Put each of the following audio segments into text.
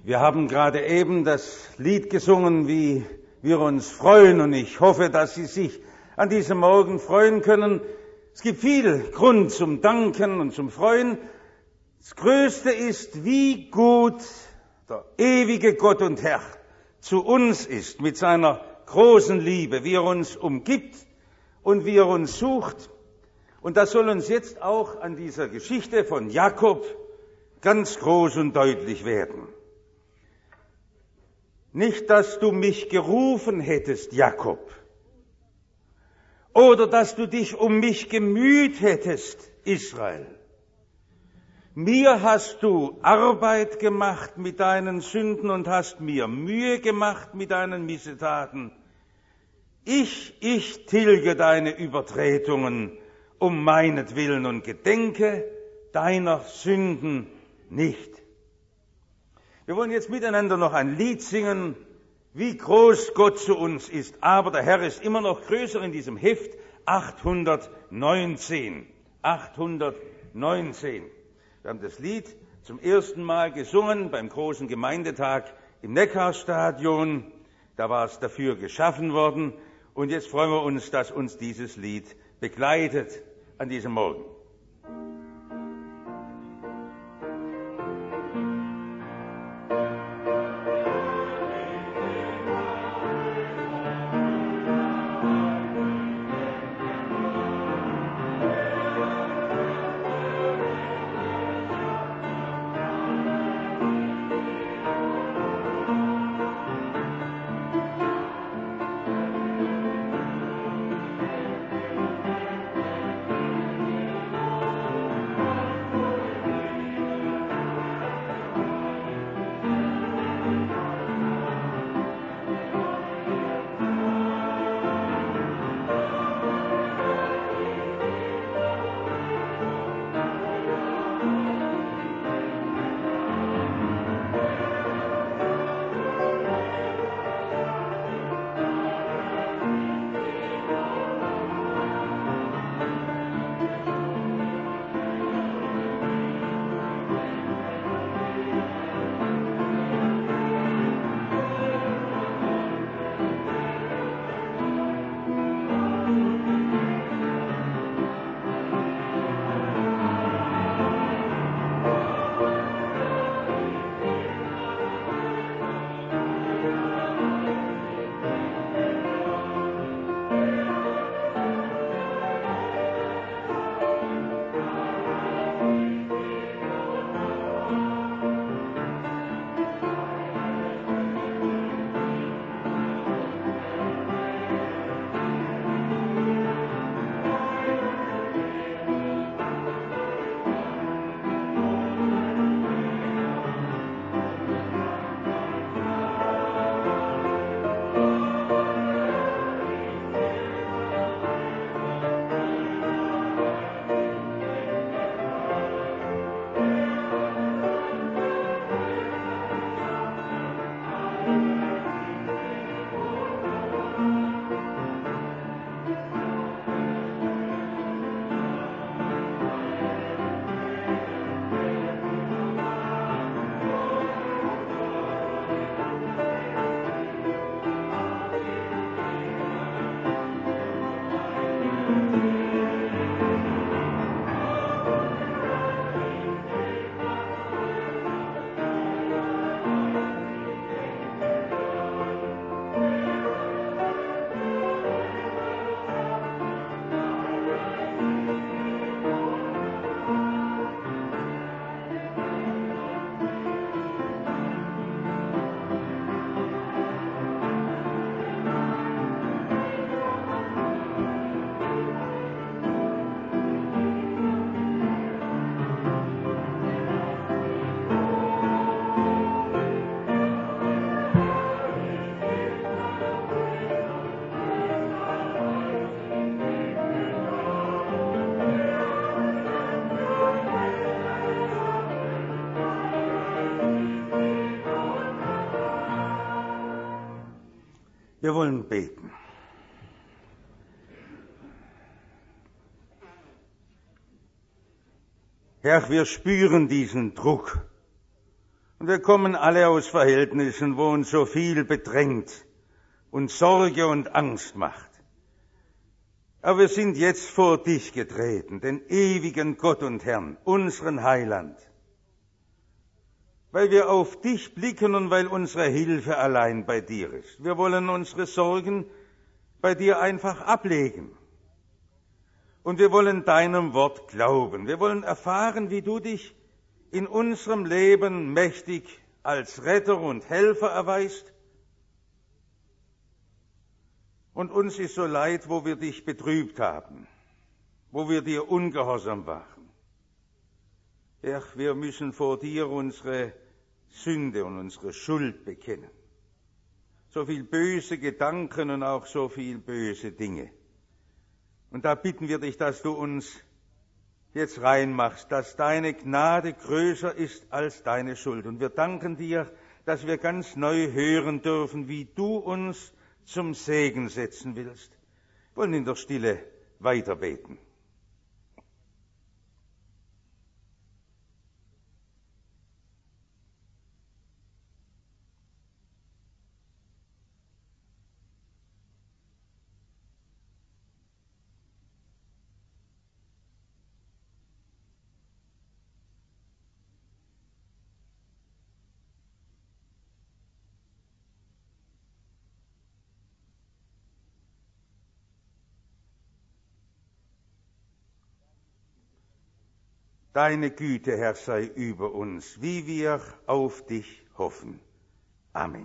Wir haben gerade eben das Lied gesungen, wie wir uns freuen, und ich hoffe, dass Sie sich an diesem Morgen freuen können. Es gibt viel Grund zum Danken und zum Freuen. Das Größte ist, wie gut der ewige Gott und Herr zu uns ist mit seiner großen Liebe, wie er uns umgibt und wie er uns sucht. Und das soll uns jetzt auch an dieser Geschichte von Jakob ganz groß und deutlich werden. Nicht, dass du mich gerufen hättest, Jakob, oder dass du dich um mich gemüht hättest, Israel. Mir hast du Arbeit gemacht mit deinen Sünden und hast mir Mühe gemacht mit deinen Missetaten. Ich tilge deine Übertretungen um meinetwillen und gedenke deiner Sünden nicht. Wir wollen jetzt miteinander noch ein Lied singen, wie groß Gott zu uns ist. Aber der Herr ist immer noch größer in diesem Heft 819. 819. Wir haben das Lied zum ersten Mal gesungen beim großen Gemeindetag im Neckarstadion. Da war es dafür geschaffen worden. Und jetzt freuen wir uns, dass uns dieses Lied begleitet an diesem Morgen. Wir wollen beten. Herr, wir spüren diesen Druck Und wir kommen alle aus Verhältnissen, wo uns so viel bedrängt und Sorge und Angst macht. Aber wir sind jetzt vor dich getreten, den ewigen Gott und Herrn, unseren Heiland, weil wir auf dich blicken und weil unsere Hilfe allein bei dir ist. Wir wollen unsere Sorgen bei dir einfach ablegen. Und wir wollen deinem Wort glauben. Wir wollen erfahren, wie du dich in unserem Leben mächtig als Retter und Helfer erweist. Und uns ist so leid, wo wir dich betrübt haben, wo wir dir ungehorsam waren. Herr, wir müssen vor dir unsere Sünde und unsere Schuld bekennen. So viel böse Gedanken und auch so viel böse Dinge. Und da bitten wir dich, dass du uns jetzt reinmachst, dass deine Gnade größer ist als deine Schuld. Und wir danken dir, dass wir ganz neu hören dürfen, wie du uns zum Segen setzen willst. Wir wollen in der Stille weiterbeten. Deine Güte, Herr, sei über uns, wie wir auf dich hoffen. Amen.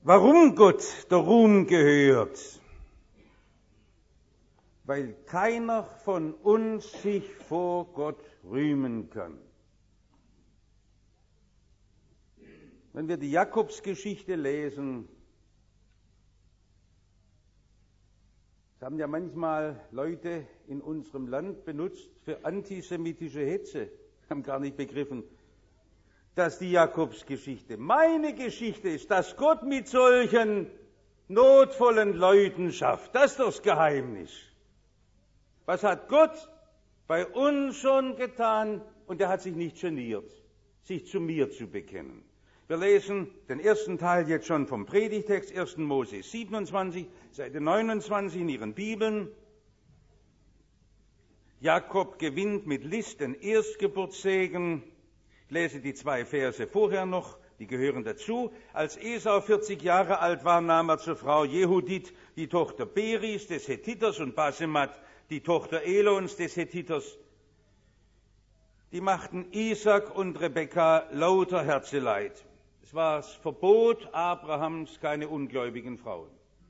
Warum Gott der Ruhm gehört? Weil keiner von uns sich vor Gott rühmen kann. Wenn wir die Jakobsgeschichte lesen, das haben ja manchmal Leute in unserem Land benutzt für antisemitische Hetze, haben gar nicht begriffen, dass die Jakobsgeschichte meine Geschichte ist, dass Gott mit solchen notvollen Leuten schafft. Das ist doch das Geheimnis. Was hat Gott bei uns schon getan? Und er hat sich nicht geniert, sich zu mir zu bekennen. Wir lesen den ersten Teil jetzt schon vom Predigtext, 1. Mose 27, Seite 29 in Ihren Bibeln. Jakob gewinnt mit List den Erstgeburtssegen. Ich lese die 2 Verse vorher noch, die gehören dazu. Als Esau 40 Jahre alt war, nahm er zur Frau Jehudit, die Tochter Beris, des Hethiters, und Basemat, die Tochter Elons, des Hethiters. Die machten Isaak und Rebekka lauter Herzeleid. Es war das Verbot Abrahams, keine ungläubigen Frauen.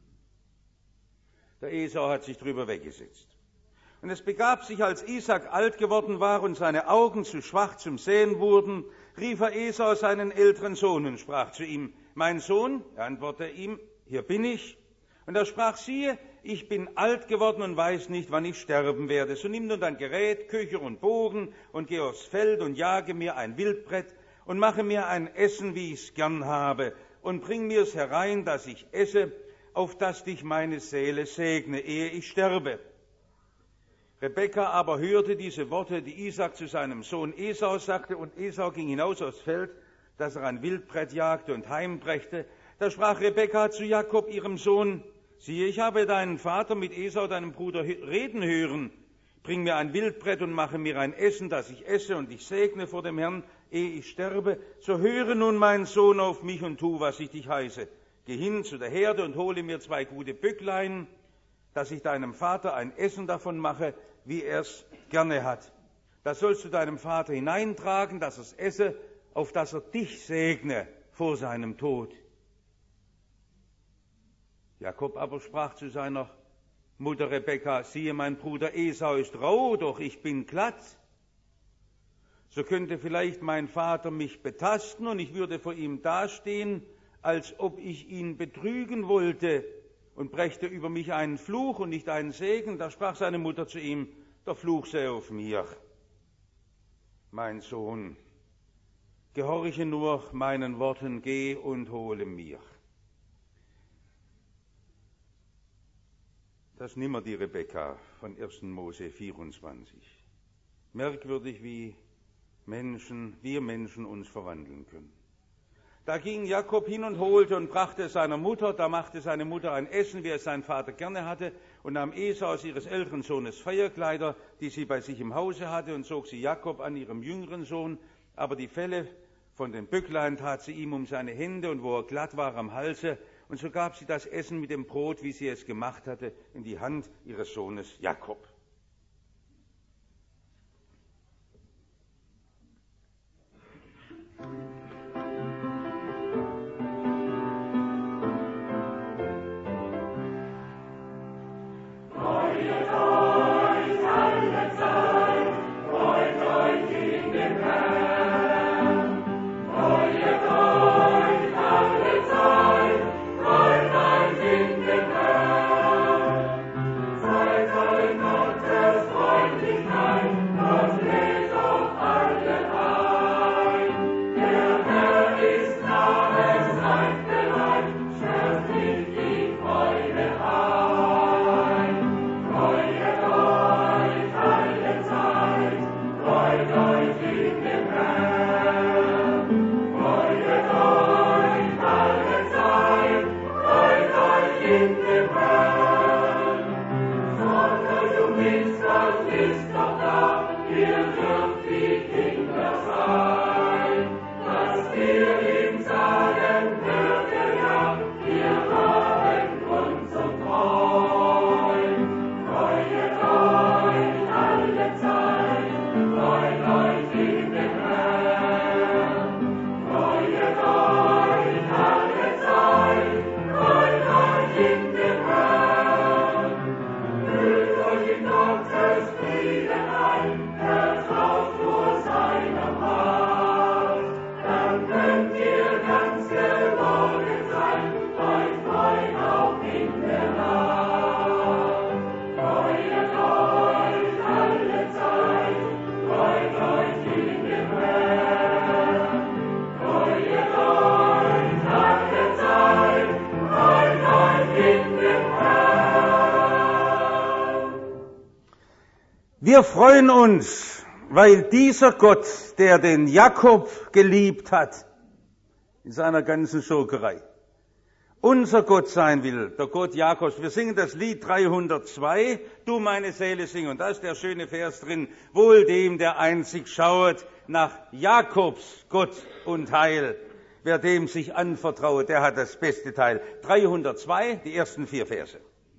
Der Esau hat sich drüber weggesetzt. Und es begab sich, als Isaak alt geworden war und seine Augen zu schwach zum Sehen wurden, rief er Esau seinen älteren Sohn und sprach zu ihm: Mein Sohn, er antwortete ihm: Hier bin ich. Und er sprach: Siehe, ich bin alt geworden und weiß nicht, wann ich sterben werde. So nimm nun dein Gerät, Köcher und Bogen, und geh aufs Feld und jage mir ein Wildbrett und mache mir ein Essen, wie ich's gern habe, und bring mir's herein, dass ich esse, auf dass dich meine Seele segne, ehe ich sterbe. Rebekka aber hörte diese Worte, die Isaak zu seinem Sohn Esau sagte, und Esau ging hinaus aufs Feld, dass er ein Wildbrett jagte und heimbrächte. Da sprach Rebekka zu Jakob, ihrem Sohn: Siehe, ich habe deinen Vater mit Esau, deinem Bruder, reden hören. Bring mir ein Wildbrett und mache mir ein Essen, dass ich esse und dich segne vor dem Herrn, ehe ich sterbe. So höre nun, mein Sohn, auf mich und tu, was ich dich heiße. Geh hin zu der Herde und hole mir 2 gute Böcklein, dass ich deinem Vater ein Essen davon mache, wie er's gerne hat. Das sollst du deinem Vater hineintragen, dass er's esse, auf dass er dich segne vor seinem Tod. Jakob aber sprach zu seiner Mutter Rebekka: Siehe, mein Bruder Esau ist rau, doch ich bin glatt. So könnte vielleicht mein Vater mich betasten und ich würde vor ihm dastehen, als ob ich ihn betrügen wollte, und brächte über mich einen Fluch und nicht einen Segen. Da sprach seine Mutter zu ihm: Der Fluch sei auf mir. Mein Sohn, gehorche nur meinen Worten, geh und hole mir. Das ist nimmer die Rebekka von 1. Mose 24. Merkwürdig, wie wir Menschen uns verwandeln können. Da ging Jakob hin und holte und brachte es seiner Mutter. Da machte seine Mutter ein Essen, wie es sein Vater gerne hatte, und nahm Esaus, ihres älteren Sohnes, Feierkleider, die sie bei sich im Hause hatte, und zog sie Jakob an, ihrem jüngeren Sohn. Aber die Felle von den Böcklein tat sie ihm um seine Hände, und wo er glatt war am Halse. Und so gab sie das Essen mit dem Brot, wie sie es gemacht hatte, in die Hand ihres Sohnes Jakob. Freut euch Wir freuen uns, weil dieser Gott, der den Jakob geliebt hat, in seiner ganzen Schurkerei, unser Gott sein will, der Gott Jakobs. Wir singen das Lied 302, Du meine Seele sing. Und da ist der schöne Vers drin, wohl dem, der einzig schauet nach Jakobs Gott und Heil. Wer dem sich anvertraut, der hat das beste Teil. 302, die ersten 4 Verse.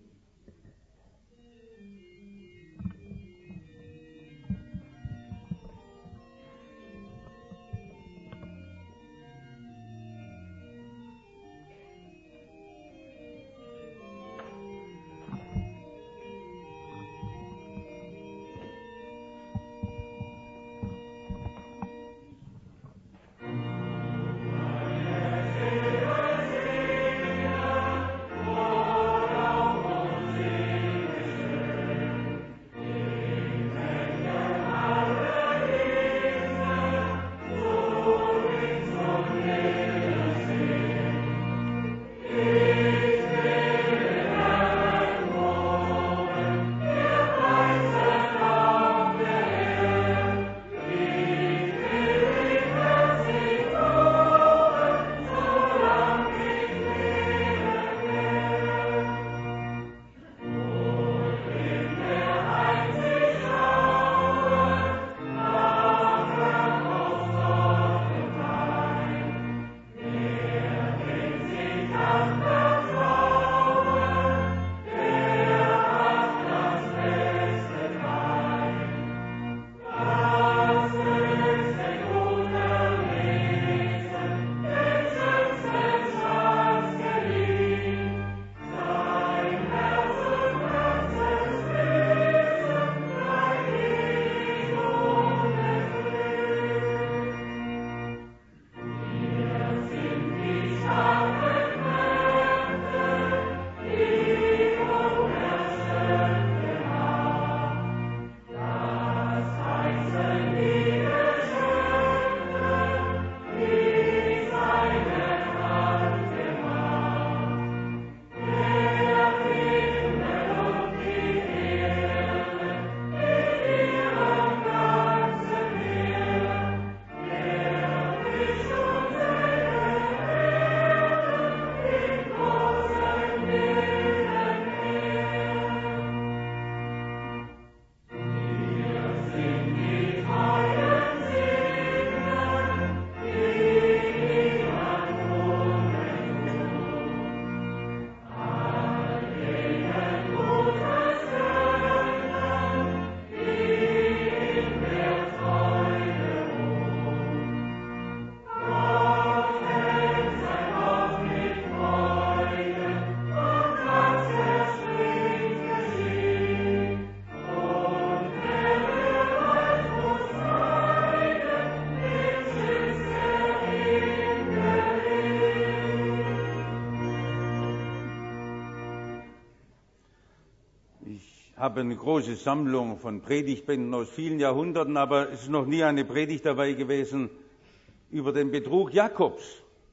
Ich habe eine große Sammlung von Predigtbänden aus vielen Jahrhunderten, aber es ist noch nie eine Predigt dabei gewesen über den Betrug Jakobs.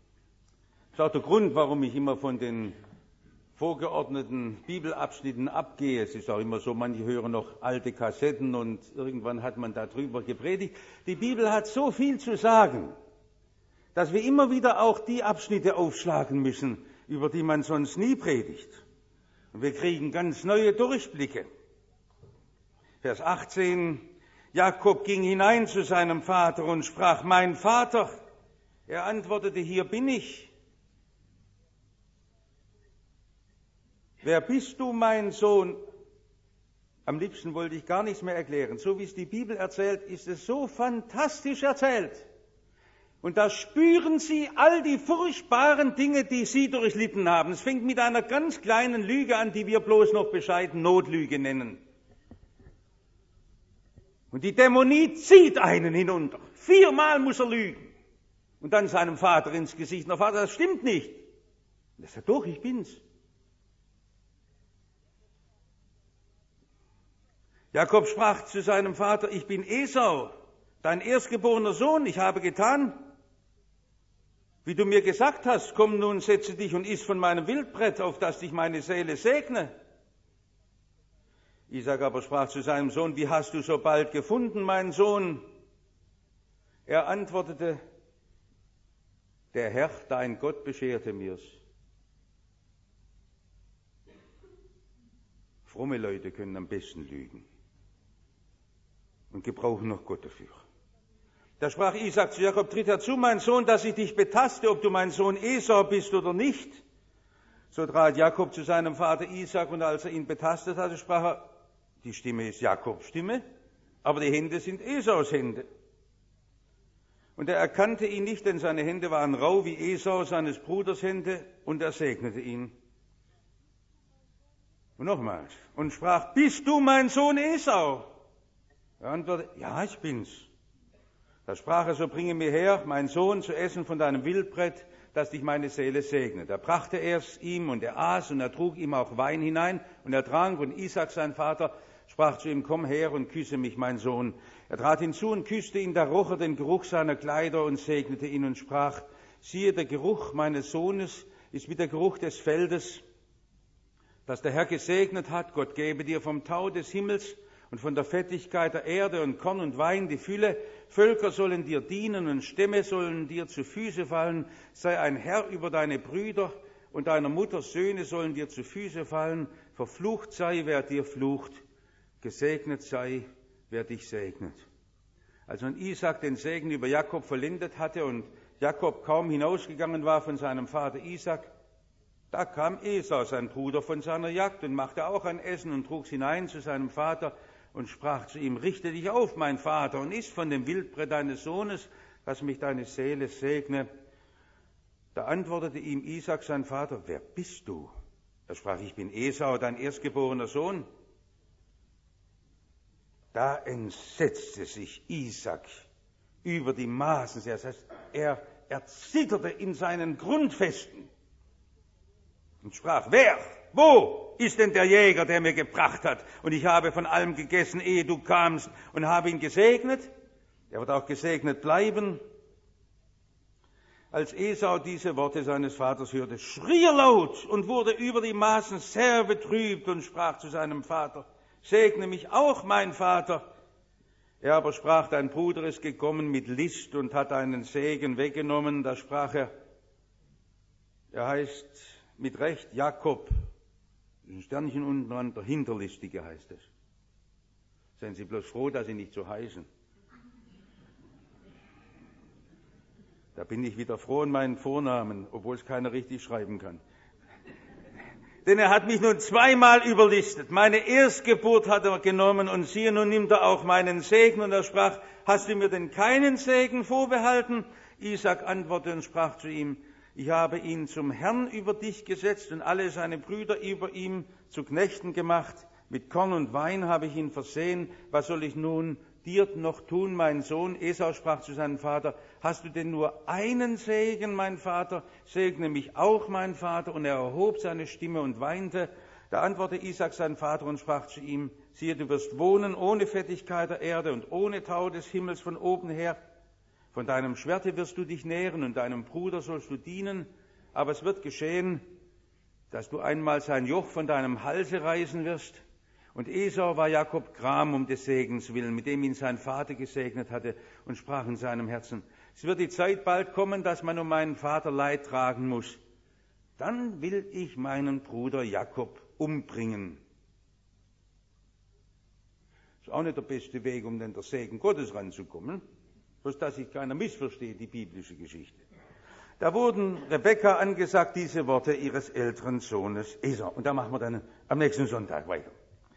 Das ist auch der Grund, warum ich immer von den vorgeordneten Bibelabschnitten abgehe. Es ist auch immer so, manche hören noch alte Kassetten und irgendwann hat man darüber gepredigt. Die Bibel hat so viel zu sagen, dass wir immer wieder auch die Abschnitte aufschlagen müssen, über die man sonst nie predigt. Und wir kriegen ganz neue Durchblicke. Vers 18, Jakob ging hinein zu seinem Vater und sprach, mein Vater. Er antwortete, hier bin ich. Wer bist du, mein Sohn? Am liebsten wollte ich gar nichts mehr erklären. So wie es die Bibel erzählt, ist es so fantastisch erzählt. Und da spüren Sie all die furchtbaren Dinge, die Sie durchlitten haben. Es fängt mit einer ganz kleinen Lüge an, die wir bloß noch bescheiden Notlüge nennen. Und die Dämonie zieht einen hinunter. 4-mal muss er lügen. Und dann seinem Vater ins Gesicht. Na Vater, das stimmt nicht. Und er sagt, doch, ich bin's. Jakob sprach zu seinem Vater, ich bin Esau, dein erstgeborener Sohn, ich habe getan, wie du mir gesagt hast, komm nun, setze dich und iss von meinem Wildbrett, auf das dich meine Seele segne. Isaak aber sprach zu seinem Sohn: Wie hast du so bald gefunden, mein Sohn? Er antwortete: Der Herr, dein Gott, bescherte mir's. Fromme Leute können am besten lügen und gebrauchen noch Gott dafür. Da sprach Isaak zu Jakob: Tritt herzu, mein Sohn, dass ich dich betaste, ob du mein Sohn Esau bist oder nicht. So trat Jakob zu seinem Vater Isaak, und als er ihn betastet hatte, sprach er: Die Stimme ist Jakobs Stimme, aber die Hände sind Esaus Hände. Und er erkannte ihn nicht, denn seine Hände waren rau wie Esau, seines Bruders Hände, und er segnete ihn. Und nochmals, und sprach: Bist du mein Sohn Esau? Er antwortete: Ja, ich bin's. Da sprach er: So bringe mir her, mein Sohn, zu essen von deinem Wildbrett, dass dich meine Seele segne. Da brachte er es ihm, und er aß, und er trug ihm auch Wein hinein, und er trank, und Isaak, sein Vater, sprach zu ihm: Komm her und küsse mich, mein Sohn. Er trat hinzu und küsste ihn, da roch er den Geruch seiner Kleider und segnete ihn und sprach: Siehe, der Geruch meines Sohnes ist wie der Geruch des Feldes, das der Herr gesegnet hat. Gott gebe dir vom Tau des Himmels und von der Fettigkeit der Erde und Korn und Wein die Fülle. Völker sollen dir dienen und Stämme sollen dir zu Füße fallen. Sei ein Herr über deine Brüder, und deiner Mutter Söhne sollen dir zu Füße fallen. Verflucht sei, wer dir flucht, gesegnet sei, wer dich segnet. Als nun Isaak den Segen über Jakob vollendet hatte und Jakob kaum hinausgegangen war von seinem Vater Isaak, da kam Esau, sein Bruder, von seiner Jagd und machte auch ein Essen und trug's hinein zu seinem Vater und sprach zu ihm: Richte dich auf, mein Vater, und iss von dem Wildbrett deines Sohnes, dass mich deine Seele segne. Da antwortete ihm Isaak, sein Vater: Wer bist du? Er sprach: Ich bin Esau, dein erstgeborener Sohn. Da entsetzte sich Isaak über die Maßen. Das heißt, er zitterte in seinen Grundfesten und sprach: Wer, wo ist denn der Jäger, der mir gebracht hat? Und ich habe von allem gegessen, ehe du kamst, und habe ihn gesegnet. Er wird auch gesegnet bleiben. Als Esau diese Worte seines Vaters hörte, schrie er laut und wurde über die Maßen sehr betrübt und sprach zu seinem Vater: Segne mich auch, mein Vater. Er aber sprach: Dein Bruder ist gekommen mit List und hat deinen Segen weggenommen. Da sprach er heißt mit Recht Jakob, ein Sternchen unten dran, der Hinterlistige heißt es. Seien Sie bloß froh, dass Sie nicht so heißen. Da bin ich wieder froh in meinen Vornamen, obwohl es keiner richtig schreiben kann. Denn er hat mich nun zweimal überlistet. Meine Erstgeburt hat er genommen, und siehe, nun nimmt er auch meinen Segen. Und er sprach: Hast du mir denn keinen Segen vorbehalten? Isaak antwortete und sprach zu ihm: Ich habe ihn zum Herrn über dich gesetzt und alle seine Brüder über ihm zu Knechten gemacht. Mit Korn und Wein habe ich ihn versehen. Was soll ich nun dir noch tun, mein Sohn? Esau sprach zu seinem Vater: Hast du denn nur einen Segen, mein Vater? Segne mich auch, mein Vater. Und er erhob seine Stimme und weinte. Da antwortete Isaak sein Vater und sprach zu ihm: Siehe, du wirst wohnen ohne Fettigkeit der Erde und ohne Tau des Himmels von oben her. Von deinem Schwerte wirst du dich nähren und deinem Bruder sollst du dienen. Aber es wird geschehen, dass du einmal sein Joch von deinem Halse reißen wirst. Und Esau war Jakob Gram um des Segens willen, mit dem ihn sein Vater gesegnet hatte, und sprach in seinem Herzen: Es wird die Zeit bald kommen, dass man um meinen Vater Leid tragen muss. Dann will ich meinen Bruder Jakob umbringen. Das ist auch nicht der beste Weg, um an den Segen Gottes ranzukommen. Bloß, dass sich keiner missversteht, die biblische Geschichte. Da wurden Rebekka angesagt, diese Worte ihres älteren Sohnes Esau. Und da machen wir dann am nächsten Sonntag weiter.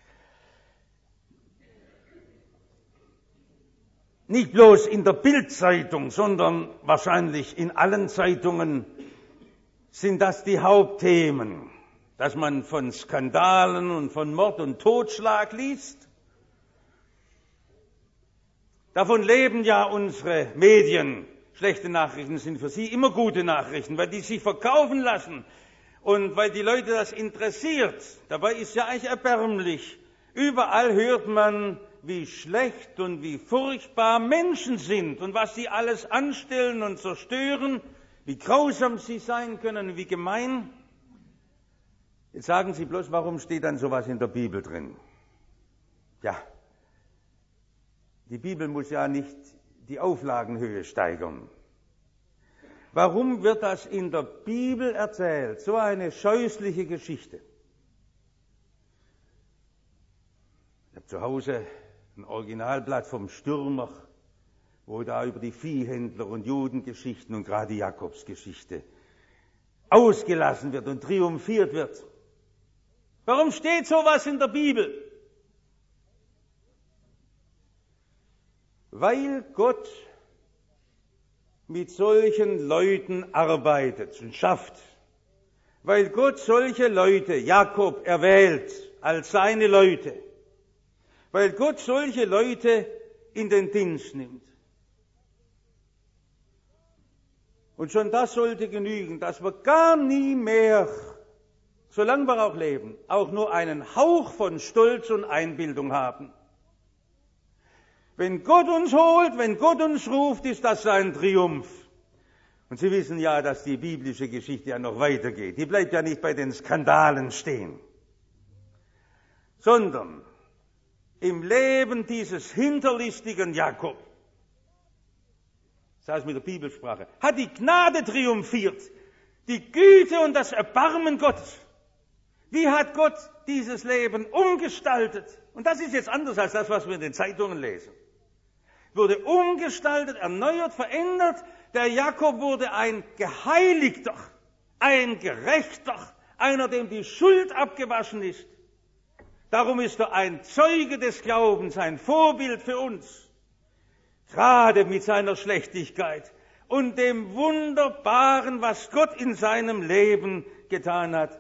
Nicht bloß in der Bildzeitung, sondern wahrscheinlich in allen Zeitungen sind das die Hauptthemen, dass man von Skandalen und von Mord und Totschlag liest. Davon leben ja unsere Medien. Schlechte Nachrichten sind für sie immer gute Nachrichten, weil die sich verkaufen lassen und weil die Leute das interessiert. Dabei ist ja eigentlich erbärmlich. Überall hört man, wie schlecht und wie furchtbar Menschen sind und was sie alles anstellen und zerstören, wie grausam sie sein können, wie gemein. Jetzt sagen Sie bloß, warum steht dann sowas in der Bibel drin? Ja, die Bibel muss ja nicht die Auflagenhöhe steigern. Warum wird das in der Bibel erzählt? So eine scheußliche Geschichte. Ich habe zu Hause ein Originalblatt vom Stürmer, wo da über die Viehhändler und Judengeschichten und gerade die Jakobsgeschichte ausgelassen wird und triumphiert wird. Warum steht sowas in der Bibel? Weil Gott mit solchen Leuten arbeitet und schafft. Weil Gott solche Leute, Jakob, erwählt als seine Leute. Weil Gott solche Leute in den Dienst nimmt. Und schon das sollte genügen, dass wir gar nie mehr, solange wir auch leben, auch nur einen Hauch von Stolz und Einbildung haben. Wenn Gott uns holt, wenn Gott uns ruft, ist das sein Triumph. Und Sie wissen ja, dass die biblische Geschichte ja noch weitergeht. Die bleibt ja nicht bei den Skandalen stehen, sondern im Leben dieses hinterlistigen Jakob, das heißt mit der Bibelsprache, hat die Gnade triumphiert, die Güte und das Erbarmen Gottes. Wie hat Gott dieses Leben umgestaltet? Und das ist jetzt anders als das, was wir in den Zeitungen lesen. Wurde umgestaltet, erneuert, verändert. Der Jakob wurde ein Geheiligter, ein Gerechter, einer, dem die Schuld abgewaschen ist. Darum ist er ein Zeuge des Glaubens, ein Vorbild für uns. Gerade mit seiner Schlechtigkeit und dem Wunderbaren, was Gott in seinem Leben getan hat.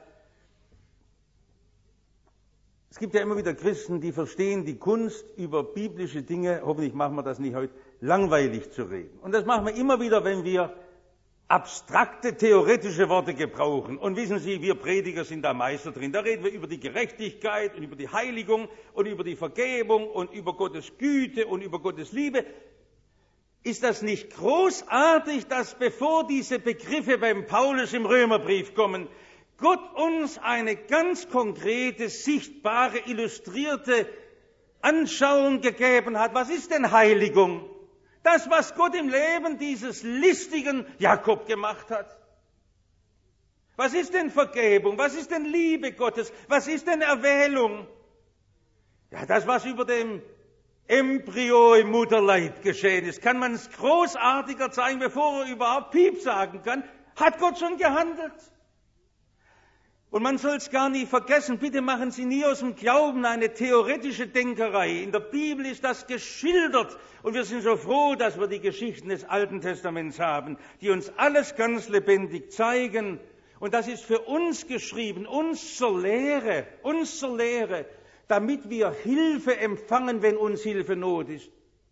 Es gibt ja immer wieder Christen, die verstehen die Kunst, über biblische Dinge, hoffentlich machen wir das nicht heute, langweilig zu reden. Und das machen wir immer wieder, wenn wir abstrakte, theoretische Worte gebrauchen. Und wissen Sie, wir Prediger sind da Meister drin. Da reden wir über die Gerechtigkeit und über die Heiligung und über die Vergebung und über Gottes Güte und über Gottes Liebe. Ist das nicht großartig, dass bevor diese Begriffe beim Paulus im Römerbrief kommen, Gott uns eine ganz konkrete, sichtbare, illustrierte Anschauung gegeben hat? Was ist denn Heiligung? Das, was Gott im Leben dieses listigen Jakob gemacht hat. Was ist denn Vergebung? Was ist denn Liebe Gottes? Was ist denn Erwählung? Ja, das, was über dem Embryo im Mutterleib geschehen ist, kann man es großartiger zeigen, bevor er überhaupt Piep sagen kann, hat Gott schon gehandelt. Und man soll es gar nie vergessen, bitte machen Sie nie aus dem Glauben eine theoretische Denkerei. In der Bibel ist das geschildert und wir sind so froh, dass wir die Geschichten des Alten Testaments haben, die uns alles ganz lebendig zeigen. Und das ist für uns geschrieben, uns zur Lehre, damit wir Hilfe empfangen, wenn uns Hilfe Not ist.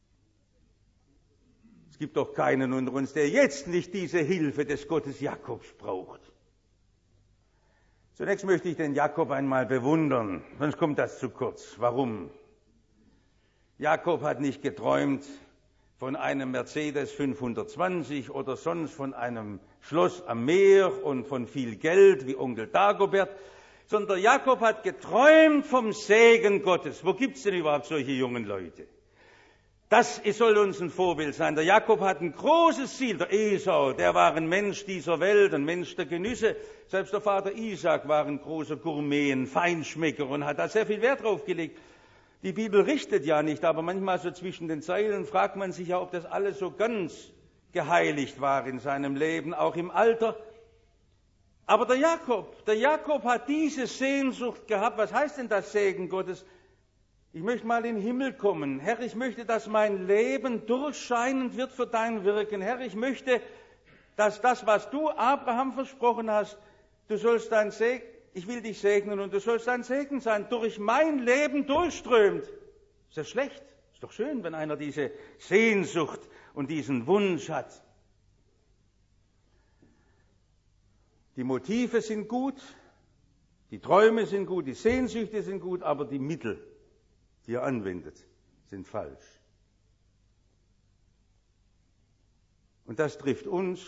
Es gibt doch keinen unter uns, der jetzt nicht diese Hilfe des Gottes Jakobs braucht. Zunächst möchte ich den Jakob einmal bewundern, sonst kommt das zu kurz. Warum? Jakob hat nicht geträumt von einem Mercedes 520 oder sonst von einem Schloss am Meer und von viel Geld wie Onkel Dagobert, sondern Jakob hat geträumt vom Segen Gottes. Wo gibt's denn überhaupt solche jungen Leute? Das soll uns ein Vorbild sein. Der Jakob hat ein großes Ziel. Der Esau, der war ein Mensch dieser Welt, ein Mensch der Genüsse. Selbst der Vater Isaac war ein großer Gourmet, ein Feinschmecker und hat da sehr viel Wert drauf gelegt. Die Bibel richtet ja nicht, aber manchmal so zwischen den Zeilen fragt man sich ja, ob das alles so ganz geheiligt war in seinem Leben, auch im Alter. Aber der Jakob hat diese Sehnsucht gehabt. Was heißt denn das Segen Gottes? Ich möchte mal in den Himmel kommen. Herr, ich möchte, dass mein Leben durchscheinend wird für dein Wirken. Herr, ich möchte, dass das, was du Abraham versprochen hast, ich will dich segnen und du sollst dein Segen sein, durch mein Leben durchströmt. Ist das schlecht? Ist doch schön, wenn einer diese Sehnsucht und diesen Wunsch hat. Die Motive sind gut, die Träume sind gut, die Sehnsüchte sind gut, aber die Mittel, die er anwendet, sind falsch. Und das trifft uns,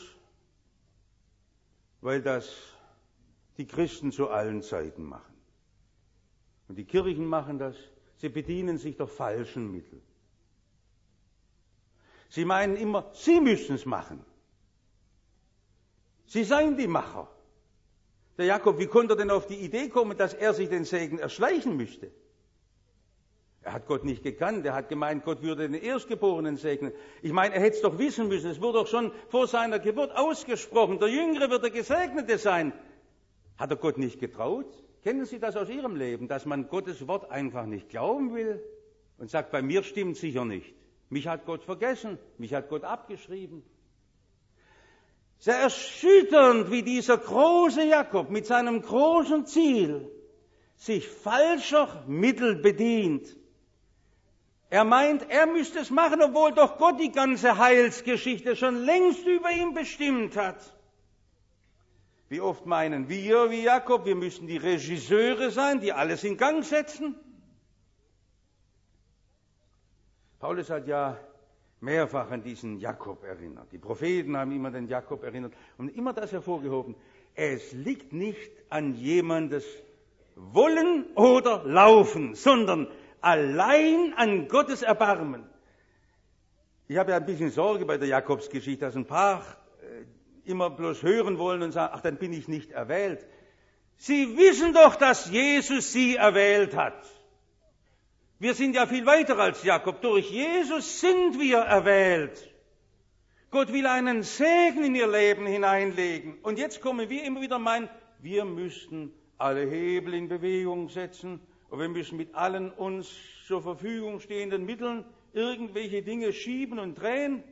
weil das die Christen zu allen Zeiten machen. Und die Kirchen machen das, Sie bedienen sich der falschen Mittel. Sie meinen immer, sie müssen es machen. Sie seien die Macher. Der Jakob, wie konnte er denn auf die Idee kommen, dass er sich den Segen erschleichen müsste? Er hat Gott nicht gekannt, er hat gemeint, Gott würde den Erstgeborenen segnen. Ich meine, er hätte es doch wissen müssen, es wurde doch schon vor seiner Geburt ausgesprochen, der Jüngere wird der Gesegnete sein. Hat er Gott nicht getraut? Kennen Sie das aus Ihrem Leben, dass man Gottes Wort einfach nicht glauben will und sagt, bei mir stimmt sicher nicht. Mich hat Gott vergessen, mich hat Gott abgeschrieben. Sehr erschütternd, wie dieser große Jakob mit seinem großen Ziel sich falscher Mittel bedient. Er meint, er müsste es machen, obwohl doch Gott die ganze Heilsgeschichte schon längst über ihn bestimmt hat. Wie oft meinen wir, wie Jakob, wir müssen die Regisseure sein, die alles in Gang setzen? Paulus hat ja mehrfach an diesen Jakob erinnert. Die Propheten haben immer den Jakob erinnert und immer das hervorgehoben. Es liegt nicht an jemandes Wollen oder Laufen, sondern allein an Gottes Erbarmen. Ich habe ja ein bisschen Sorge bei der Jakobsgeschichte, dass ein paar immer bloß hören wollen und sagen, ach, dann bin ich nicht erwählt. Sie wissen doch, dass Jesus sie erwählt hat. Wir sind ja viel weiter als Jakob. Durch Jesus sind wir erwählt. Gott will einen Segen in ihr Leben hineinlegen. Und jetzt kommen wir immer wieder meinen, wir müssten alle Hebel in Bewegung setzen und wir müssen mit allen uns zur Verfügung stehenden Mitteln irgendwelche Dinge schieben und drehen.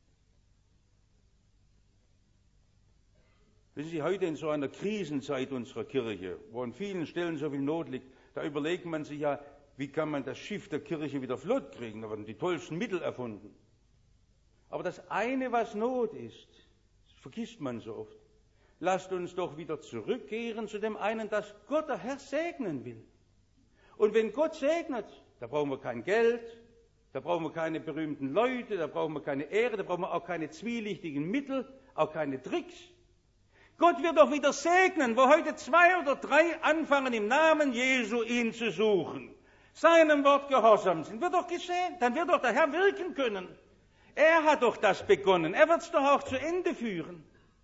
Wissen Sie, heute in so einer Krisenzeit unserer Kirche, wo an vielen Stellen so viel Not liegt, da überlegt man sich ja, wie kann man das Schiff der Kirche wieder flott kriegen? Da werden die tollsten Mittel erfunden. Aber das eine, was Not ist, das vergisst man so oft. Lasst uns doch wieder zurückkehren zu dem einen, dass Gott der Herr segnen will. Und wenn Gott segnet, da brauchen wir kein Geld, da brauchen wir keine berühmten Leute, da brauchen wir keine Ehre, da brauchen wir auch keine zwielichtigen Mittel, auch keine Tricks. Gott wird doch wieder segnen, wo heute 2 oder 3 anfangen, im Namen Jesu ihn zu suchen, seinem Wort gehorsam sind, wird doch geschehen, dann wird doch der Herr wirken können. Er hat doch das begonnen, er wird es doch auch zu Ende führen.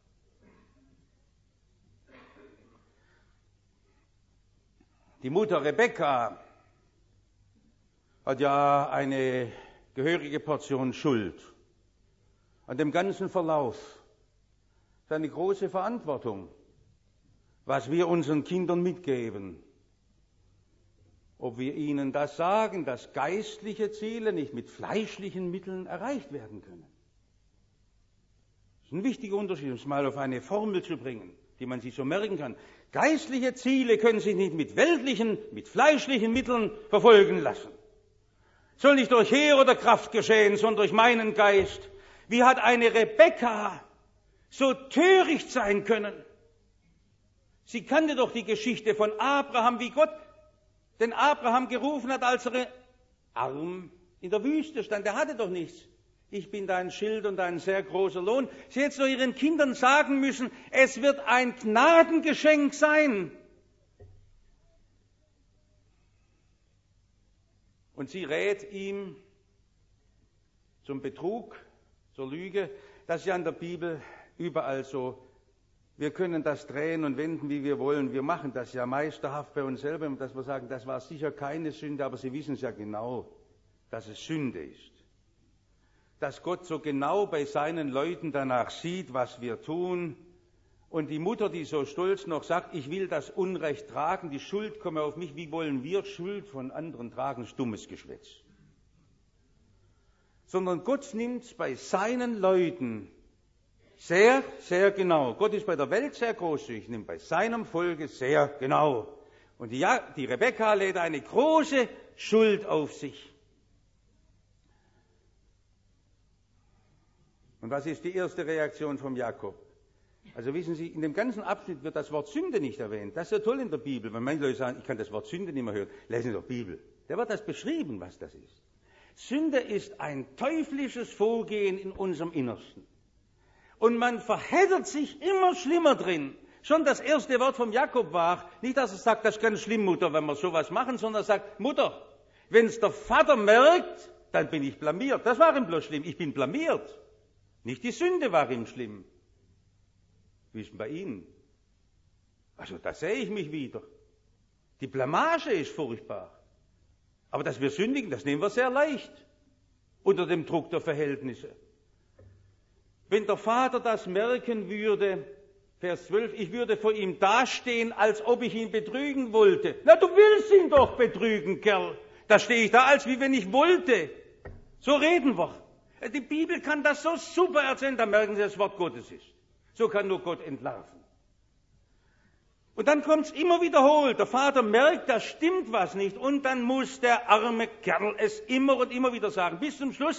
Die Mutter Rebekka hat ja eine gehörige Portion Schuld an dem ganzen Verlauf. Das ist eine große Verantwortung, was wir unseren Kindern mitgeben. Ob wir ihnen das sagen, dass geistliche Ziele nicht mit fleischlichen Mitteln erreicht werden können. Das ist ein wichtiger Unterschied, um es mal auf eine Formel zu bringen, die man sich so merken kann. Geistliche Ziele können sich nicht mit weltlichen, mit fleischlichen Mitteln verfolgen lassen. Soll nicht durch Heer oder Kraft geschehen, sondern durch meinen Geist. Wie hat eine Rebekka so töricht sein können? Sie kannte doch die Geschichte von Abraham, wie Gott den Abraham gerufen hat, als er arm in der Wüste stand. Er hatte doch nichts. Ich bin dein Schild und ein sehr großer Lohn. Sie hätte doch ihren Kindern sagen müssen, es wird ein Gnadengeschenk sein. Und sie rät ihm zum Betrug, zur Lüge. Das ist ja in der Bibel überall so. Wir können das drehen und wenden, wie wir wollen. Wir machen das ja meisterhaft bei uns selber, dass wir sagen, das war sicher keine Sünde, aber Sie wissen es ja genau, dass es Sünde ist. Dass Gott so genau bei seinen Leuten danach sieht, was wir tun. Und die Mutter, die so stolz noch sagt, ich will das Unrecht tragen, die Schuld komme auf mich, wie wollen wir Schuld von anderen tragen? Stummes Geschwätz. Sondern Gott nimmt bei seinen Leuten sehr, sehr genau. Gott ist bei der Welt sehr großzügig, nimmt bei seinem Volke sehr genau. Und die Rebekka lädt eine große Schuld auf sich. Und was ist die erste Reaktion vom Jakob? Also wissen Sie, in dem ganzen Abschnitt wird das Wort Sünde nicht erwähnt. Das ist ja toll in der Bibel, weil manche Leute sagen, ich kann das Wort Sünde nicht mehr hören. Lesen Sie doch Bibel. Da wird das beschrieben, was das ist. Sünde ist ein teuflisches Vorgehen in unserem Innersten. Und man verheddert sich immer schlimmer drin. Schon das erste Wort vom Jakob war, nicht, dass er sagt, das ist ganz schlimm, Mutter, wenn wir sowas machen, sondern er sagt, Mutter, Wenn's der Vater merkt, dann bin ich blamiert. Das war ihm bloß schlimm. Ich bin blamiert. Nicht die Sünde war ihm schlimm. Wie ist denn bei Ihnen? Also da sehe ich mich wieder. Die Blamage ist furchtbar. Aber dass wir sündigen, das nehmen wir sehr leicht. Unter dem Druck der Verhältnisse. Wenn der Vater das merken würde, Vers 12, ich würde vor ihm dastehen, als ob ich ihn betrügen wollte. Na, du willst ihn doch betrügen, Kerl. Da stehe ich da, als wie wenn ich wollte. So reden wir. Die Bibel kann das so super erzählen, da merken Sie, dass das Wort Gottes ist. So kann nur Gott entlarven. Und dann kommt's immer wiederholt. Der Vater merkt, da stimmt was nicht. Und dann muss der arme Kerl es immer und immer wieder sagen. Bis zum Schluss.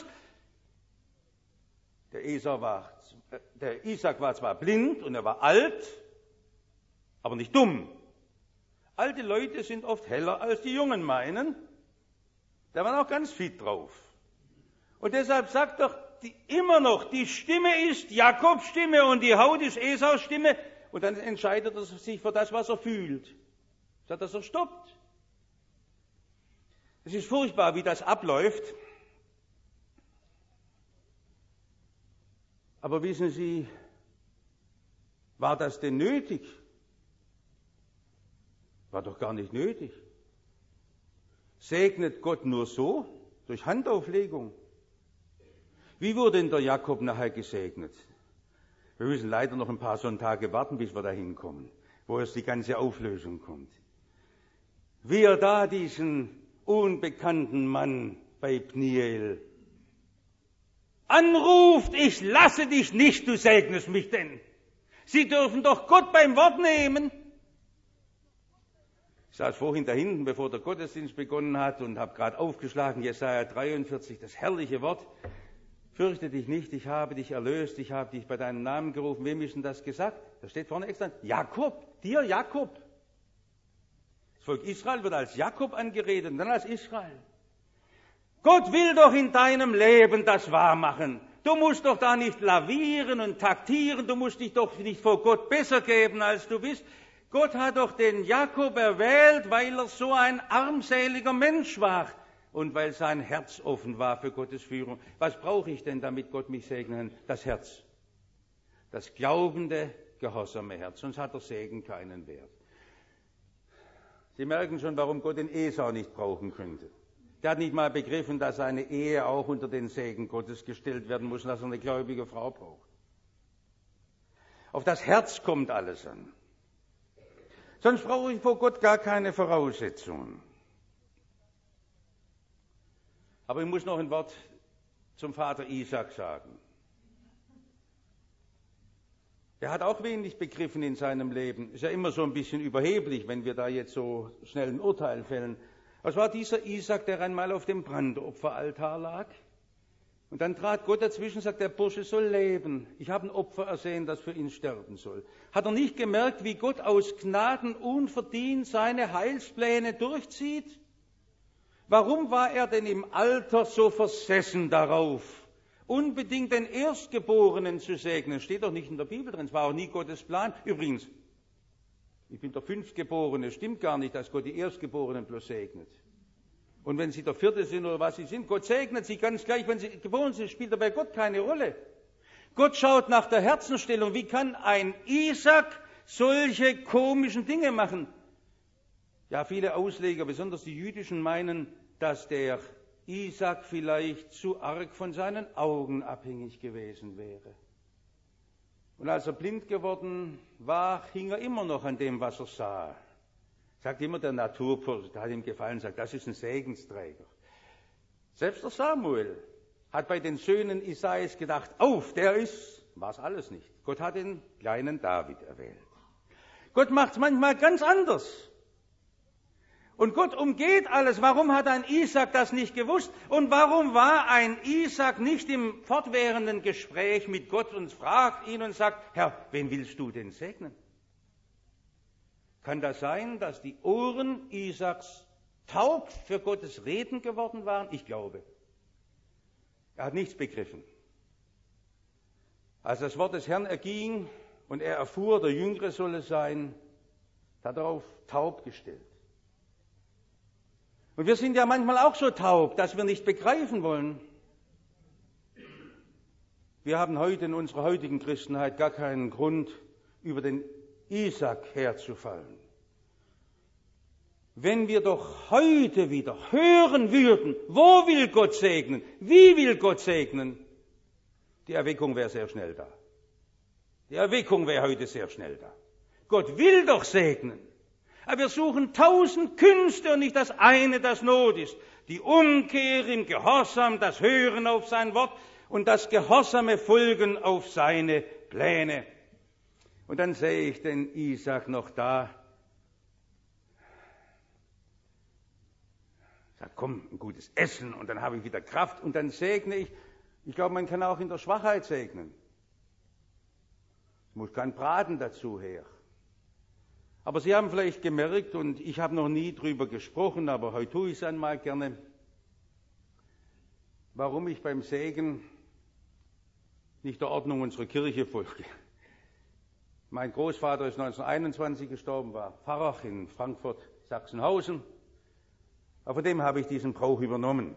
Der Isaac war zwar blind und er war alt, aber nicht dumm. Alte Leute sind oft heller, als die Jungen meinen. Der war auch ganz fit drauf. Und deshalb sagt doch immer noch, die Stimme ist Jakobs Stimme und die Haut ist Esaus Stimme. Und dann entscheidet er sich für das, was er fühlt. Sagt er so, stoppt. Es ist furchtbar, wie das abläuft. Aber wissen Sie, war das denn nötig? War doch gar nicht nötig. Segnet Gott nur so, durch Handauflegung? Wie wurde denn der Jakob nachher gesegnet? Wir müssen leider noch ein paar Sonntage warten, bis wir da hinkommen, wo erst die ganze Auflösung kommt. Wie er da diesen unbekannten Mann bei Pniel anruft, ich lasse dich nicht, du segnest mich denn. Sie dürfen doch Gott beim Wort nehmen. Ich saß vorhin da hinten, bevor der Gottesdienst begonnen hat und habe gerade aufgeschlagen, Jesaja 43, das herrliche Wort. Fürchte dich nicht, ich habe dich erlöst, ich habe dich bei deinem Namen gerufen. Wem ist denn das gesagt? Da steht vorne extra, Jakob, dir Jakob. Das Volk Israel wird als Jakob angeredet und dann als Israel. Gott will doch in deinem Leben das wahrmachen. Du musst doch da nicht lavieren und taktieren, du musst dich doch nicht vor Gott besser geben, als du bist. Gott hat doch den Jakob erwählt, weil er so ein armseliger Mensch war. Und weil sein Herz offen war für Gottes Führung. Was brauche ich denn, damit Gott mich segnen? Das Herz. Das glaubende, gehorsame Herz. Sonst hat der Segen keinen Wert. Sie merken schon, warum Gott den Esau nicht brauchen könnte. Der hat nicht mal begriffen, dass seine Ehe auch unter den Segen Gottes gestellt werden muss, dass er eine gläubige Frau braucht. Auf das Herz kommt alles an. Sonst brauche ich vor Gott gar keine Voraussetzungen. Aber ich muss noch ein Wort zum Vater Isaac sagen. Er hat auch wenig begriffen in seinem Leben. Ist ja immer so ein bisschen überheblich, wenn wir da jetzt so schnell ein Urteil fällen. Was war dieser Isaac, der einmal auf dem Brandopferaltar lag? Und dann trat Gott dazwischen und sagt, der Bursche soll leben. Ich habe ein Opfer ersehen, das für ihn sterben soll. Hat er nicht gemerkt, wie Gott aus Gnaden unverdient seine Heilspläne durchzieht? Warum war er denn im Alter so versessen darauf, unbedingt den Erstgeborenen zu segnen? Steht doch nicht in der Bibel drin, es war auch nie Gottes Plan. Übrigens, ich bin der Fünftgeborene, stimmt gar nicht, dass Gott die Erstgeborenen bloß segnet. Und wenn sie der Vierte sind oder was sie sind, Gott segnet sie ganz gleich, wenn sie geboren sind, spielt dabei Gott keine Rolle. Gott schaut nach der Herzensstellung. Wie kann ein Isaac solche komischen Dinge machen? Ja, viele Ausleger, besonders die jüdischen, meinen, dass der Isaac vielleicht zu arg von seinen Augen abhängig gewesen wäre. Und als er blind geworden war, hing er immer noch an dem, was er sah. Sagt immer der Naturpol, der hat ihm gefallen, sagt, das ist ein Segensträger. Selbst der Samuel hat bei den Söhnen Isais gedacht, der ist, war es alles nicht. Gott hat den kleinen David erwählt. Gott macht es manchmal ganz anders. Und Gott umgeht alles. Warum hat ein Isaac das nicht gewusst? Und warum war ein Isaac nicht im fortwährenden Gespräch mit Gott und fragt ihn und sagt, Herr, wen willst du denn segnen? Kann das sein, dass die Ohren Isaaks taub für Gottes Reden geworden waren? Ich glaube. Er hat nichts begriffen. Als das Wort des Herrn erging und er erfuhr, der Jüngere soll es sein, hat er auf taub gestellt. Und wir sind ja manchmal auch so taub, dass wir nicht begreifen wollen. Wir haben heute in unserer heutigen Christenheit gar keinen Grund, über den Isaak herzufallen. Wenn wir doch heute wieder hören würden, wo will Gott segnen, wie will Gott segnen, die Erweckung wäre sehr schnell da. Die Erweckung wäre heute sehr schnell da. Gott will doch segnen. Aber wir suchen 1000 Künste und nicht das eine, das Not ist. Die Umkehr im Gehorsam, das Hören auf sein Wort und das gehorsame Folgen auf seine Pläne. Und dann sehe ich den Isaak noch da. Sagt, komm, ein gutes Essen und dann habe ich wieder Kraft und dann segne ich. Ich glaube, man kann auch in der Schwachheit segnen. Es muss kein Braten dazu her. Aber Sie haben vielleicht gemerkt, und ich habe noch nie drüber gesprochen, aber heute tue ich es einmal gerne, warum ich beim Segen nicht der Ordnung unserer Kirche folge. Mein Großvater ist 1921 gestorben, war Pfarrer in Frankfurt, Sachsenhausen. Aber von dem habe ich diesen Brauch übernommen.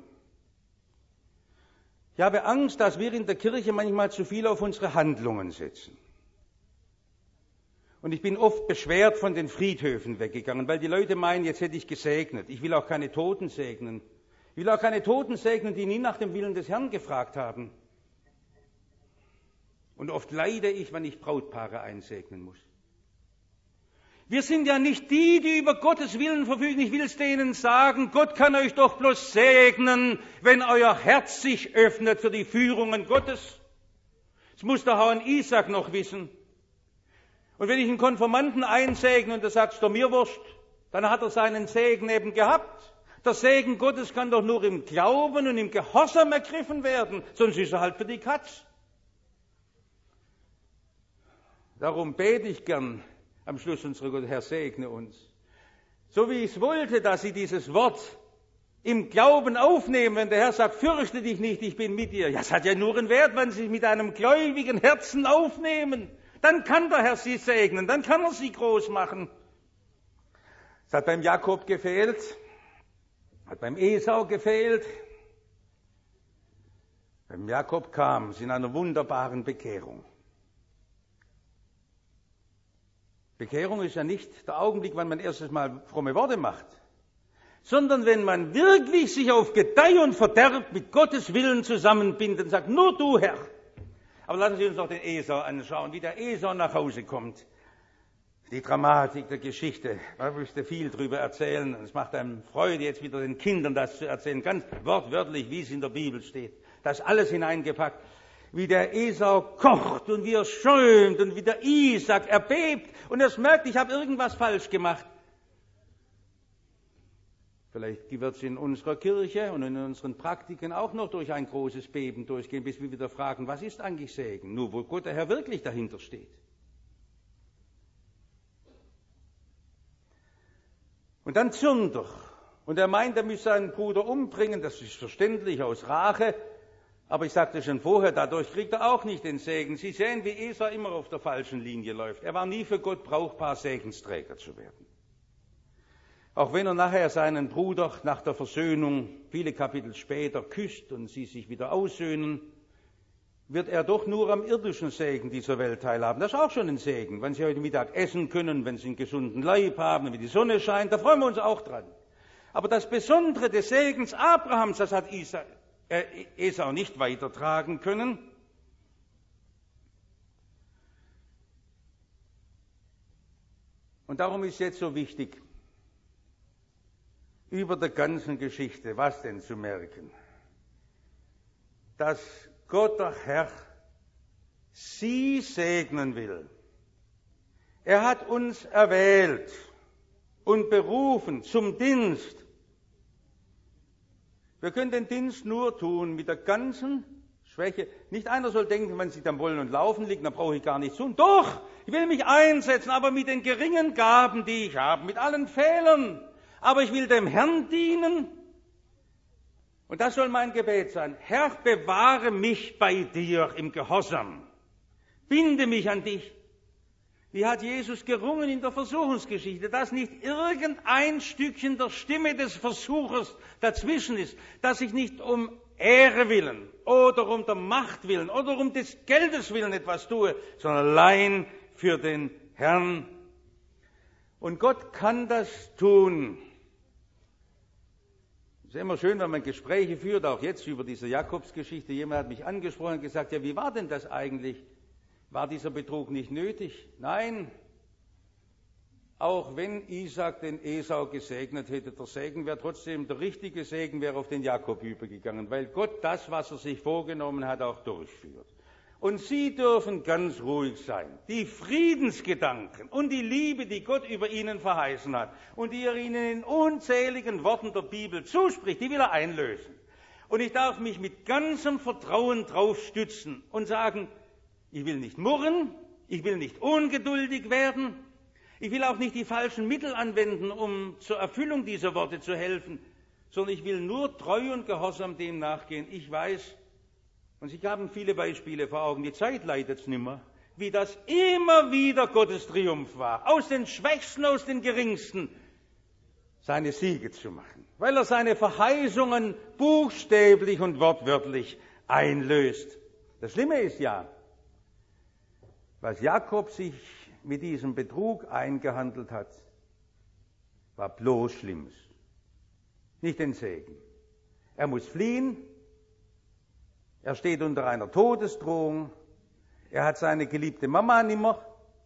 Ich habe Angst, dass wir in der Kirche manchmal zu viel auf unsere Handlungen setzen. Und ich bin oft beschwert von den Friedhöfen weggegangen, weil die Leute meinen, jetzt hätte ich gesegnet. Ich will auch keine Toten segnen. Ich will auch keine Toten segnen, die nie nach dem Willen des Herrn gefragt haben. Und oft leide ich, wenn ich Brautpaare einsegnen muss. Wir sind ja nicht die, die über Gottes Willen verfügen. Ich will es denen sagen, Gott kann euch doch bloß segnen, wenn euer Herz sich öffnet für die Führungen Gottes. Das muss der Herr Isaak noch wissen. Und wenn ich einen Konfirmanden einsegne und du sagst, du mir wurscht, dann hat er seinen Segen eben gehabt. Der Segen Gottes kann doch nur im Glauben und im Gehorsam ergriffen werden, sonst ist er halt für die Katz. Darum bete ich gern am Schluss unserer Gott, Herr, segne uns. So wie ich es wollte, dass Sie dieses Wort im Glauben aufnehmen, wenn der Herr sagt, fürchte dich nicht, ich bin mit dir. Ja, es hat ja nur einen Wert, wenn Sie sich mit einem gläubigen Herzen aufnehmen. Dann kann der Herr Sie segnen, dann kann er Sie groß machen. Es hat beim Jakob gefehlt, hat beim Esau gefehlt. Beim Jakob kam es in einer wunderbaren Bekehrung. Bekehrung ist ja nicht der Augenblick, wann man erstes Mal fromme Worte macht, sondern wenn man wirklich sich auf Gedeih und Verderb mit Gottes Willen zusammenbindet und sagt, nur du, Herr. Aber lassen Sie uns noch den Esau anschauen, wie der Esau nach Hause kommt. Die Dramatik der Geschichte, da müsste viel drüber erzählen. Es macht einem Freude, jetzt wieder den Kindern das zu erzählen, ganz wortwörtlich, wie es in der Bibel steht. Das alles hineingepackt. Wie der Esau kocht und wie er schäumt und wie der Isaak erbebt und er merkt, ich habe irgendwas falsch gemacht. Vielleicht wird es in unserer Kirche und in unseren Praktiken auch noch durch ein großes Beben durchgehen, bis wir wieder fragen, was ist eigentlich Segen? Nur wo Gott der Herr wirklich dahinter steht. Und dann zürnt er. Und er meint, er müsse seinen Bruder umbringen, das ist verständlich aus Rache. Aber ich sagte schon vorher, dadurch kriegt er auch nicht den Segen. Sie sehen, wie Esau immer auf der falschen Linie läuft. Er war nie für Gott brauchbar, Segensträger zu werden. Auch wenn er nachher seinen Bruder nach der Versöhnung viele Kapitel später küsst und sie sich wieder aussöhnen, wird er doch nur am irdischen Segen dieser Welt teilhaben. Das ist auch schon ein Segen. Wenn Sie heute Mittag essen können, wenn Sie einen gesunden Leib haben, wenn die Sonne scheint, da freuen wir uns auch dran. Aber das Besondere des Segens Abrahams, das hat Esau nicht weitertragen können. Und darum ist jetzt so wichtig, über der ganzen Geschichte, was denn zu merken? Dass Gott, der Herr, Sie segnen will. Er hat uns erwählt und berufen zum Dienst. Wir können den Dienst nur tun mit der ganzen Schwäche. Nicht einer soll denken, wenn Sie am Wollen und Laufen liegen, dann brauche ich gar nichts tun. Doch, ich will mich einsetzen, aber mit den geringen Gaben, die ich habe, mit allen Fehlern. Aber ich will dem Herrn dienen. Und das soll mein Gebet sein. Herr, bewahre mich bei dir im Gehorsam. Binde mich an dich. Wie hat Jesus gerungen in der Versuchungsgeschichte, dass nicht irgendein Stückchen der Stimme des Versuchers dazwischen ist, dass ich nicht um Ehre willen oder um der Macht willen oder um des Geldes willen etwas tue, sondern allein für den Herrn. Und Gott kann das tun. Es ist immer schön, wenn man Gespräche führt, auch jetzt über diese Jakobsgeschichte. Jemand hat mich angesprochen und gesagt, ja, wie war denn das eigentlich? War dieser Betrug nicht nötig? Nein. Auch wenn Isaak den Esau gesegnet hätte, der Segen wäre trotzdem, der richtige Segen wäre auf den Jakob übergegangen, weil Gott das, was er sich vorgenommen hat, auch durchführt. Und Sie dürfen ganz ruhig sein. Die Friedensgedanken und die Liebe, die Gott über Ihnen verheißen hat und die er Ihnen in unzähligen Worten der Bibel zuspricht, die will er einlösen. Und ich darf mich mit ganzem Vertrauen drauf stützen und sagen, ich will nicht murren, ich will nicht ungeduldig werden, ich will auch nicht die falschen Mittel anwenden, um zur Erfüllung dieser Worte zu helfen, sondern ich will nur treu und gehorsam dem nachgehen. Ich weiß, und Sie haben viele Beispiele vor Augen, die Zeit leidet es nimmer, wie das immer wieder Gottes Triumph war, aus den Schwächsten, aus den Geringsten seine Siege zu machen, weil er seine Verheißungen buchstäblich und wortwörtlich einlöst. Das Schlimme ist ja, was Jakob sich mit diesem Betrug eingehandelt hat, war bloß Schlimmes. Nicht den Segen. Er muss fliehen, er steht unter einer Todesdrohung, er hat seine geliebte Mama nimmer.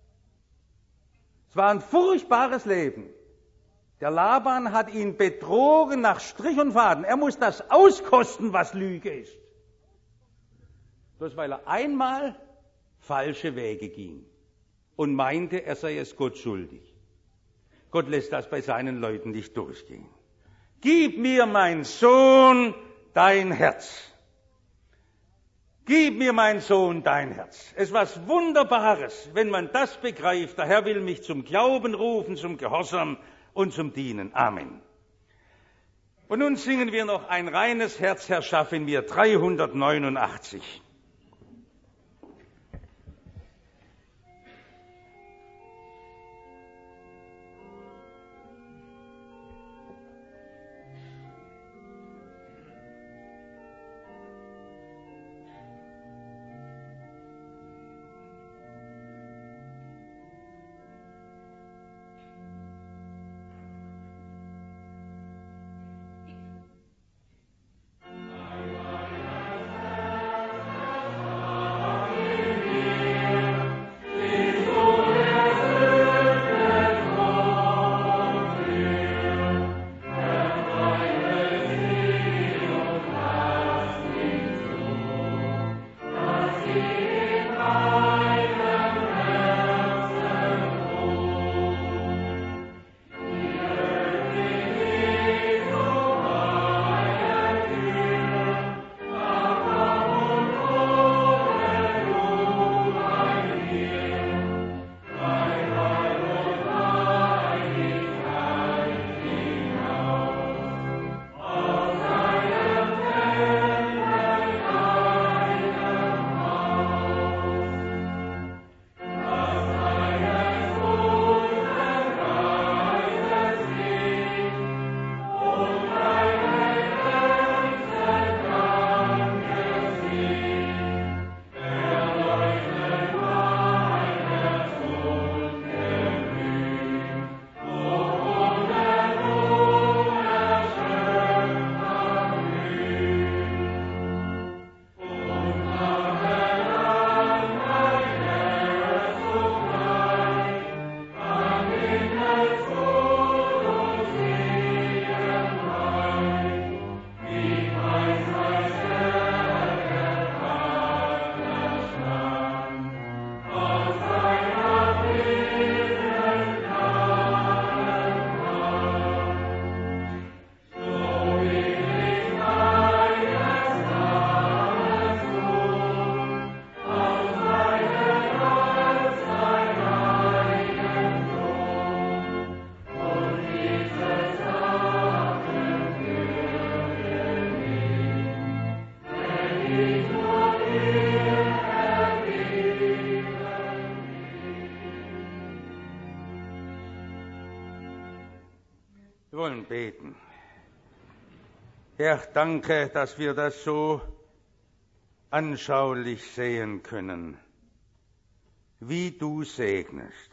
Es war ein furchtbares Leben. Der Laban hat ihn betrogen nach Strich und Faden. Er muss das auskosten, was Lüge ist. Bloß weil er einmal falsche Wege ging und meinte, er sei es Gott schuldig. Gott lässt das bei seinen Leuten nicht durchgehen. Gib mir, mein Sohn, dein Herz. Gib mir, mein Sohn, dein Herz. Es ist was Wunderbares, wenn man das begreift. Der Herr will mich zum Glauben rufen, zum Gehorsam und zum Dienen. Amen. Und nun singen wir noch ein reines Herz, Herr, schaff in mir, 389. Wir wollen beten. Herr, danke, dass wir das so anschaulich sehen können, wie du segnest.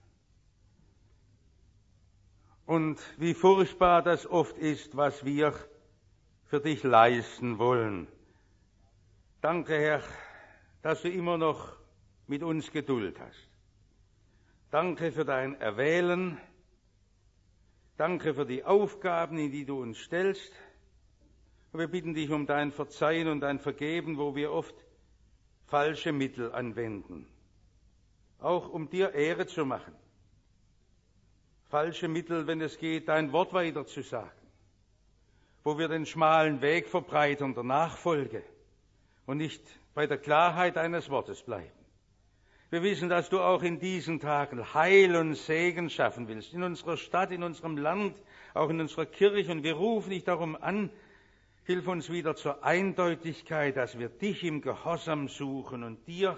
Und wie furchtbar das oft ist, was wir für dich leisten wollen. Danke, Herr, dass du immer noch mit uns Geduld hast. Danke für dein Erwählen. Danke für die Aufgaben, in die du uns stellst. Und wir bitten dich um dein Verzeihen und dein Vergeben, wo wir oft falsche Mittel anwenden. Auch um dir Ehre zu machen. Falsche Mittel, wenn es geht, dein Wort weiterzusagen. Wo wir den schmalen Weg verbreitern der Nachfolge und nicht bei der Klarheit deines Wortes bleiben. Wir wissen, dass du auch in diesen Tagen Heil und Segen schaffen willst, in unserer Stadt, in unserem Land, auch in unserer Kirche. Und wir rufen dich darum an, hilf uns wieder zur Eindeutigkeit, dass wir dich im Gehorsam suchen und dir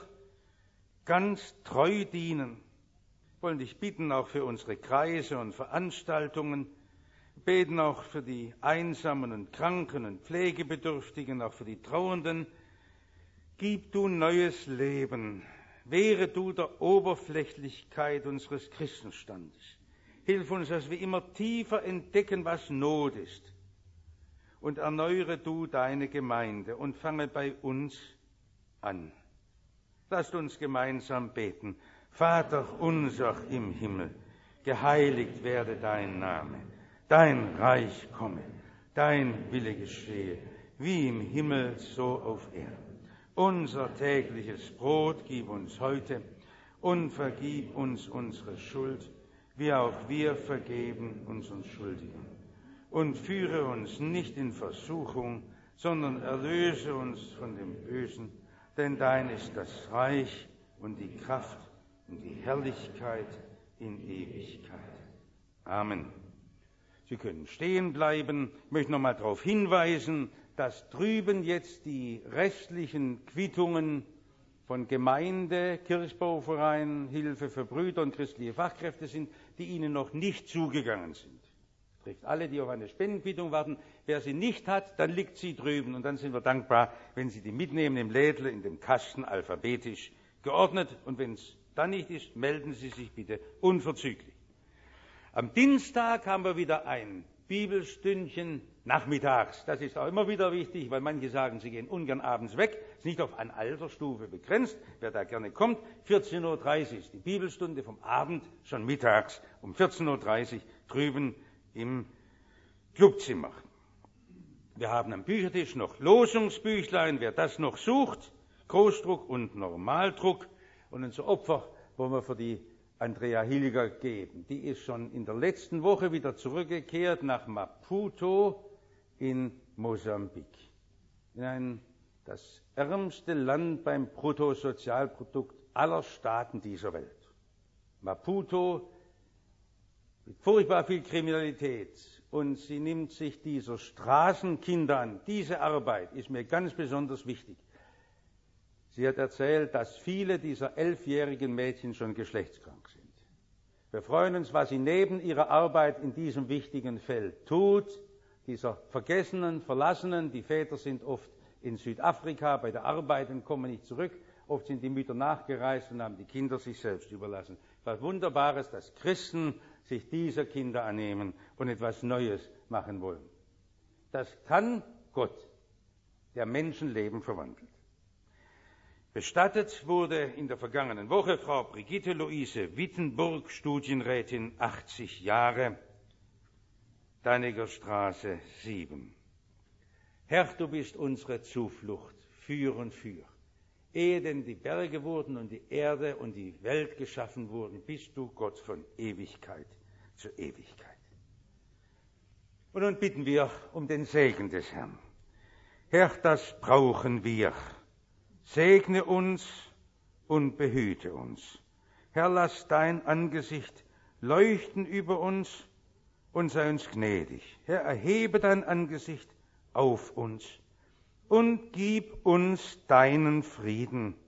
ganz treu dienen. Wir wollen dich bitten, auch für unsere Kreise und Veranstaltungen, wir beten auch für die Einsamen und Kranken und Pflegebedürftigen, auch für die Trauernden. Gib du neues Leben. Wehre du der Oberflächlichkeit unseres Christenstandes. Hilf uns, dass wir immer tiefer entdecken, was Not ist. Und erneuere du deine Gemeinde und fange bei uns an. Lasst uns gemeinsam beten. Vater unser im Himmel, geheiligt werde dein Name. Dein Reich komme, dein Wille geschehe, wie im Himmel, so auf Erden. Unser tägliches Brot gib uns heute und vergib uns unsere Schuld, wie auch wir vergeben unseren Schuldigen. Und führe uns nicht in Versuchung, sondern erlöse uns von dem Bösen, denn dein ist das Reich und die Kraft und die Herrlichkeit in Ewigkeit. Amen. Sie können stehen bleiben. Ich möchte noch mal darauf hinweisen, dass drüben jetzt die restlichen Quittungen von Gemeinde, Kirchbauverein, Hilfe für Brüder und christliche Fachkräfte sind, die Ihnen noch nicht zugegangen sind. Das trifft alle, die auf eine Spendenquittung warten. Wer sie nicht hat, dann liegt sie drüben. Und dann sind wir dankbar, wenn Sie die mitnehmen im Lädle, in dem Kasten, alphabetisch geordnet. Und wenn es dann nicht ist, melden Sie sich bitte unverzüglich. Am Dienstag haben wir wieder ein Bibelstündchen nachmittags. Das ist auch immer wieder wichtig, weil manche sagen, sie gehen ungern abends weg. Ist nicht auf eine Altersstufe begrenzt. Wer da gerne kommt, 14.30 Uhr ist die Bibelstunde vom Abend, schon mittags um 14.30 Uhr drüben im Clubzimmer. Wir haben am Büchertisch noch Losungsbüchlein, wer das noch sucht, Großdruck und Normaldruck. Und unser Opfer wollen wir für die Andrea Hilger geben. Die ist schon in der letzten Woche wieder zurückgekehrt nach Maputo in Mosambik. Das ärmste Land beim Bruttosozialprodukt aller Staaten dieser Welt. Maputo mit furchtbar viel Kriminalität. Und sie nimmt sich dieser Straßenkinder an. Diese Arbeit ist mir ganz besonders wichtig. Sie hat erzählt, dass viele dieser 11-jährigen Mädchen schon geschlechtskrank sind. Wir freuen uns, was sie neben ihrer Arbeit in diesem wichtigen Feld tut, dieser vergessenen, verlassenen. Die Väter sind oft in Südafrika bei der Arbeit und kommen nicht zurück. Oft sind die Mütter nachgereist und haben die Kinder sich selbst überlassen. Was Wunderbares, dass Christen sich dieser Kinder annehmen und etwas Neues machen wollen. Das kann Gott, der Menschenleben verwandelt. Bestattet wurde in der vergangenen Woche Frau Brigitte Luise Wittenburg, Studienrätin, 80 Jahre, Daniger Straße 7. Herr, du bist unsere Zuflucht für und für. Ehe denn die Berge wurden und die Erde und die Welt geschaffen wurden, bist du Gott von Ewigkeit zu Ewigkeit. Und nun bitten wir um den Segen des Herrn. Herr, das brauchen wir. Segne uns und behüte uns. Herr, lass dein Angesicht leuchten über uns und sei uns gnädig. Herr, erhebe dein Angesicht auf uns und gib uns deinen Frieden.